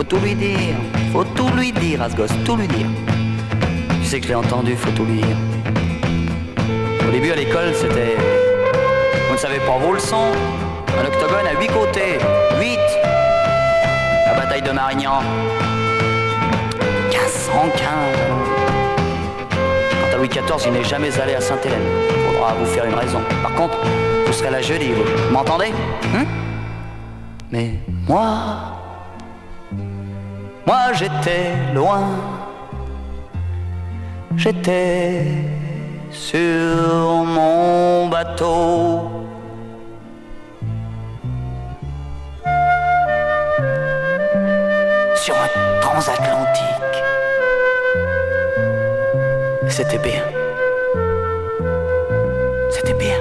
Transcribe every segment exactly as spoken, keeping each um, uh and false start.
faut tout lui dire, faut tout lui dire à ce gosse, tout lui dire. Tu sais que je l'ai entendu, faut tout lui dire. Au début à l'école c'était... Vous ne savez pas vos leçons. Un octogone à huit côtés, huit. La bataille de Marignan, quinze cent quinze. Quant à Louis quatorze, il n'est jamais allé à Sainte-Hélène. Faudra vous faire une raison. Par contre, vous serez là jeudi, vous m'entendez, hein? Mais moi, moi j'étais loin. J'étais sur mon bateau. Sur un transatlantique. C'était bien. C'était bien.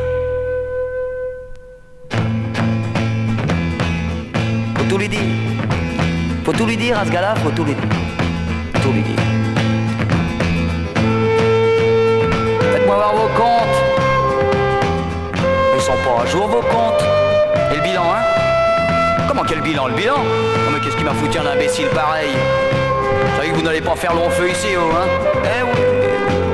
Faut tout lui dire. Faut tout lui dire à ce gars-là, faut tout lui dire. Faut tout lui dire. Faites-moi voir vos comptes. Ils sont pas à jour vos comptes. Et le bilan, hein? Comment quel bilan? Le bilan? Non mais qu'est-ce qui m'a foutu un imbécile pareil? Vous savez que vous n'allez pas faire long feu ici, oh, hein? Eh oui.